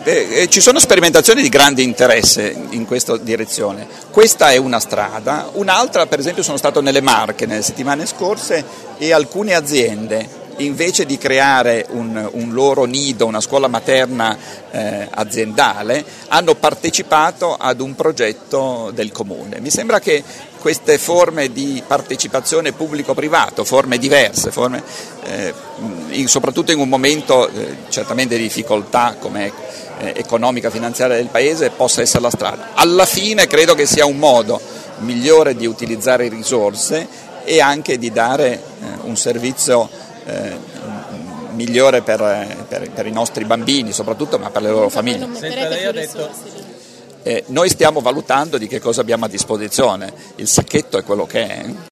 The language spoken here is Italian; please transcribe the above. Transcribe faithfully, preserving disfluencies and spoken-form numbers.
Eh, ci sono sperimentazioni di grande interesse in questa direzione. Questa è una strada, un'altra per esempio sono stato nelle Marche nelle settimane scorse e alcune aziende invece di creare un, un loro nido, una scuola materna eh, aziendale, hanno partecipato ad un progetto del comune. Mi sembra che queste forme di partecipazione pubblico-privato, forme diverse, forme, eh, in, soprattutto in un momento eh, certamente di difficoltà come eh, economica finanziaria del Paese, possa essere la strada. Alla fine credo che sia un modo migliore di utilizzare risorse e anche di dare eh, un servizio Eh, migliore per, per, per i nostri bambini soprattutto, ma per le loro famiglie. Senta, lei ha detto... eh, noi stiamo valutando di che cosa abbiamo a disposizione, il sacchetto è quello che è.